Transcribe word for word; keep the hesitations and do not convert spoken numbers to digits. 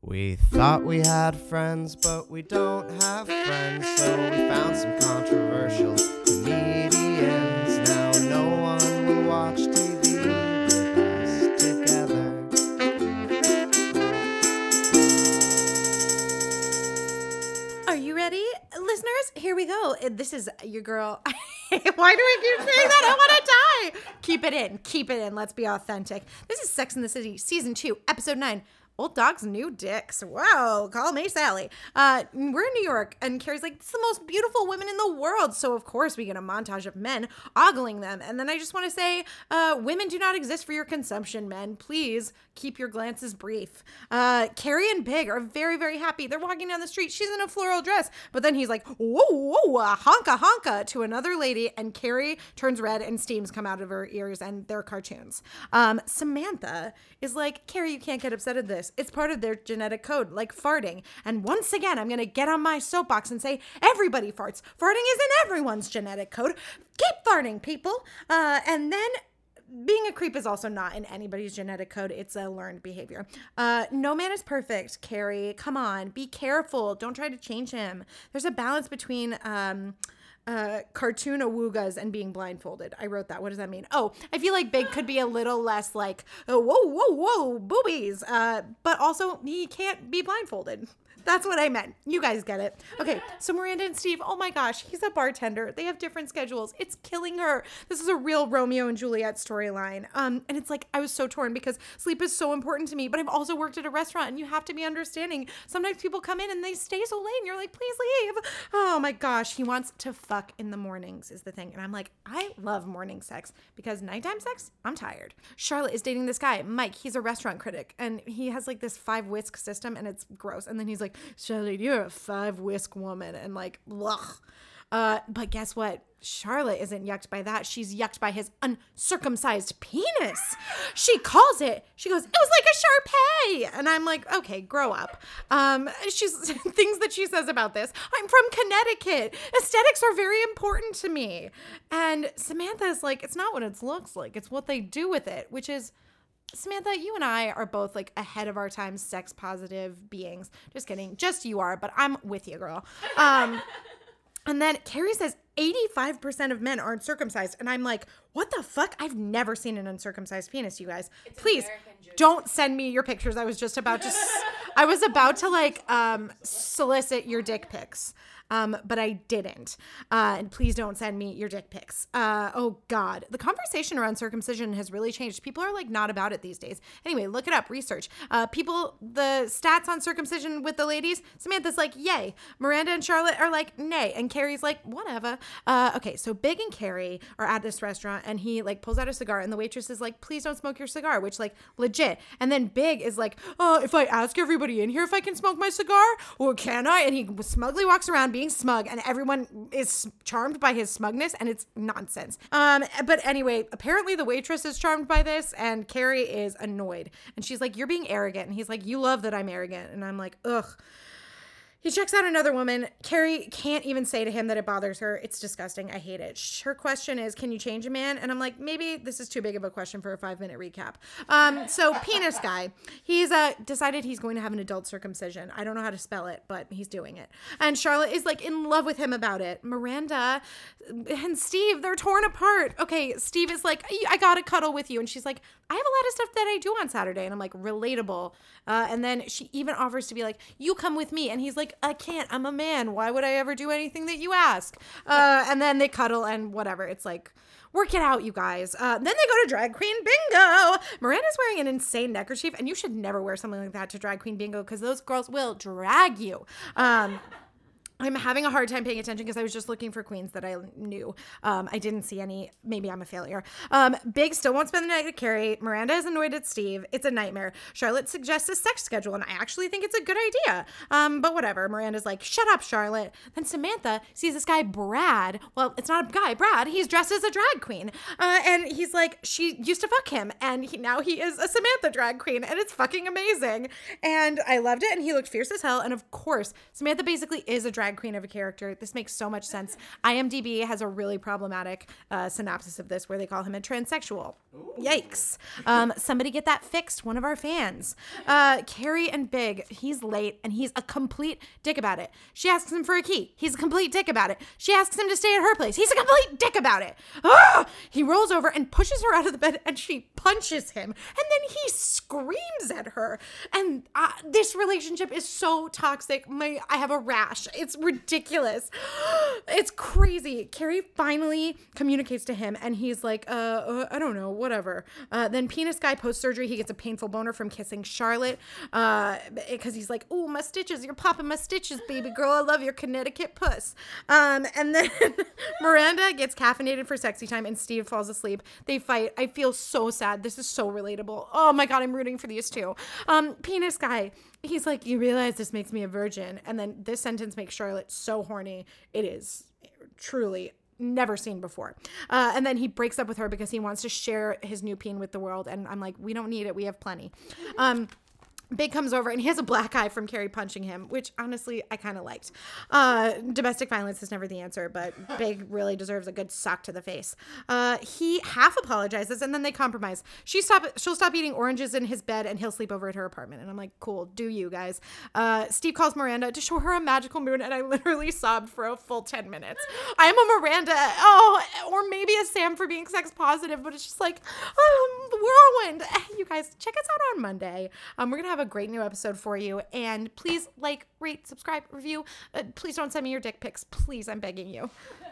We thought we had friends, but we don't have friends, so we found some controversial comedians. Now no one will watch T V with us together. Are you ready, listeners? Here we go. This is your girl. Why do I keep saying that? I want to die. Keep it in. Keep it in. Let's be authentic. This is Sex and the City, Season two, Episode nine. Old dogs, new dicks. Wow, call me Sally. Uh, we're in New York, and Carrie's like, it's the most beautiful women in the world. So, of course, we get a montage of men ogling them. And then I just want to say, uh, women do not exist for your consumption, men. Please keep your glances brief. Uh, Carrie and Big are very, very happy. They're walking down the street. She's in a floral dress. But then he's like, whoa, whoa, uh, honka, honka to another lady. And Carrie turns red and steams come out of her ears, and they're cartoons. Um, Samantha is like, Carrie, you can't get upset at this. It's part of their genetic code, like farting. And once again, I'm going to get on my soapbox and say, everybody farts. Farting is in everyone's genetic code. Keep farting, people. Uh, and then being a creep is also not in anybody's genetic code. It's a learned behavior. Uh, no man is perfect, Carrie. Come on. Be careful. Don't try to change him. There's a balance between... Um, Uh, cartoon awoogas and being blindfolded. I wrote that. What does that mean? Oh, I feel like Big could be a little less like, oh, whoa, whoa, whoa, boobies. Uh, but also he can't be blindfolded. That's what I meant. You guys get it. Okay, so Miranda and Steve, oh my gosh, he's a bartender. They have different schedules. It's killing her. This is a real Romeo and Juliet storyline. Um, and it's like, I was so torn because sleep is so important to me, but I've also worked at a restaurant and you have to be understanding. Sometimes people come in and they stay so late and you're like, please leave. Oh my gosh, he wants to fuck in the mornings is the thing. And I'm like, I love morning sex because nighttime sex, I'm tired. Charlotte is dating this guy, Mike. He's a restaurant critic and he has like this five whisk system and it's gross. And then he's like, Charlotte, you're a five whisk woman. And like, ugh. Uh, but guess what? Charlotte isn't yucked by that. She's yucked by his uncircumcised penis. She calls it. She goes, it was like a Shar-Pei. And I'm like, okay, grow up. Um, she's things that she says about this. I'm from Connecticut. Aesthetics are very important to me. And Samantha's like, it's not what it looks like. It's what they do with it, which is, Samantha, you and I are both like ahead of our time, sex positive beings. Just kidding. Just you are, but I'm with you, girl. Um, and then Carrie says eighty-five percent of men aren't circumcised. And I'm like, what the fuck? I've never seen an uncircumcised penis, you guys. It's Please don't send me your pictures. I was just about to, I was about to like um, solicit your dick pics. Um, but I didn't. Uh, and please don't send me your dick pics. Uh, oh God. The conversation around circumcision has really changed. People are like not about it these days. Anyway, look it up, research. Uh, people, the stats on circumcision with the ladies, Samantha's like, yay. Miranda and Charlotte are like, nay. And Carrie's like, whatever. Uh, okay. So Big and Carrie are at this restaurant and he like pulls out a cigar and the waitress is like, please don't smoke your cigar, which like legit. And then Big is like, oh, if I ask everybody in here if I can smoke my cigar, or can I? And he smugly walks around being smug and everyone is charmed by his smugness and it's nonsense. Um, but anyway, apparently the waitress is charmed by this and Carrie is annoyed and she's like, you're being arrogant. And he's like, you love that I'm arrogant. And I'm like, ugh. He checks out another woman. Carrie can't even say to him that it bothers her. It's disgusting. I hate it. Her question is, can you change a man? And I'm like, maybe this is too big of a question for a five minute recap. Um, so penis guy, he's uh, decided he's going to have an adult circumcision. I don't know how to spell it, but he's doing it. And Charlotte is like in love with him about it. Miranda and Steve, they're torn apart. Okay, Steve is like, I gotta cuddle with you. And she's like, I have a lot of stuff that I do on Saturday. And I'm like, relatable. Uh, and then she even offers to be like, you come with me. And he's like, I can't. I'm a man. Why would I ever do anything that you ask? Uh, and then they cuddle and whatever. It's like, work it out, you guys. Uh, then they go to drag queen bingo. Miranda's wearing an insane neckerchief. And you should never wear something like that to drag queen bingo because those girls will drag you. Um I'm having a hard time paying attention because I was just looking for queens that I knew. Um, I didn't see any. Maybe I'm a failure. Um, Big still won't spend the night at Carrie. Miranda is annoyed at Steve. It's a nightmare. Charlotte suggests a sex schedule, and I actually think it's a good idea. Um, but whatever. Miranda's like, shut up, Charlotte. Then Samantha sees this guy, Brad. Well, it's not a guy, Brad. He's dressed as a drag queen. Uh, and he's like, she used to fuck him. And he, now he is a Samantha drag queen. And it's fucking amazing. And I loved it. And he looked fierce as hell. And of course, Samantha basically is a drag drag queen of a character. This makes so much sense. IMDb has a really problematic uh, synopsis of this where they call him a transsexual. Ooh. Yikes. Um, somebody get that fixed. One of our fans. Uh, Carrie and Big, he's late and he's a complete dick about it. She asks him for a key. He's a complete dick about it. She asks him to stay at her place. He's a complete dick about it. Ah! He rolls over and pushes her out of the bed and she punches him. And then he screams at her. And uh, this relationship is so toxic. My, I have a rash. It's ridiculous. It's crazy. Carrie finally communicates to him and he's like, uh, uh I don't know, whatever. Uh, then Penis Guy post-surgery, he gets a painful boner from kissing Charlotte uh, because he's like, oh, my stitches, you're popping my stitches, baby girl. I love your Connecticut puss. Um, and then Miranda gets caffeinated for sexy time and Steve falls asleep. They fight. I feel so sad. This is so relatable. Oh my God, I'm rooting for these two. Um, Penis Guy, he's like, you realize this makes me a virgin. And then this sentence makes Charlotte so horny. It is truly never seen before. Uh, and then he breaks up with her because he wants to share his new peen with the world. And I'm like, we don't need it. We have plenty. Um, Big comes over and he has a black eye from Carrie punching him, which honestly I kind of liked. Uh, domestic violence is never the answer, but Big really deserves a good sock to the face. Uh, he half apologizes and then they compromise. She stop, she'll stop eating oranges in his bed and he'll sleep over at her apartment. And I'm like, cool, do you guys? Uh, Steve calls Miranda to show her a magical moon and I literally sobbed for a full ten minutes. I'm a Miranda, oh, or maybe a Sam for being sex positive, but it's just like, um, the whirlwind. You guys, check us out on Monday. Um, we're going to have a great new episode for you, and please like, rate, subscribe, review. Uh, please don't send me your dick pics, please, I'm begging you.